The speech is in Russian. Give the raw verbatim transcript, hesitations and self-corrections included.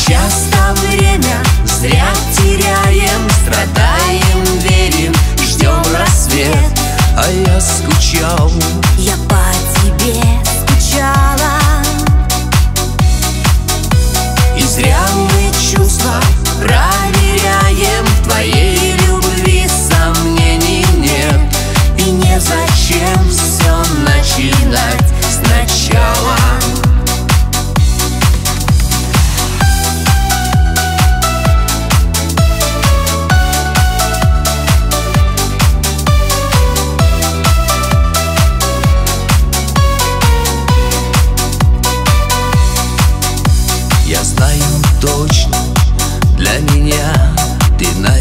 часто время зря теряем, страдаем, верим, ждем рассвет. А я скучал, я по тебе скучала. И зря мы чувства проверяем, в твоей любви сомнений нет. И незачем все начинать сначала. Я знаю точно, для меня ты на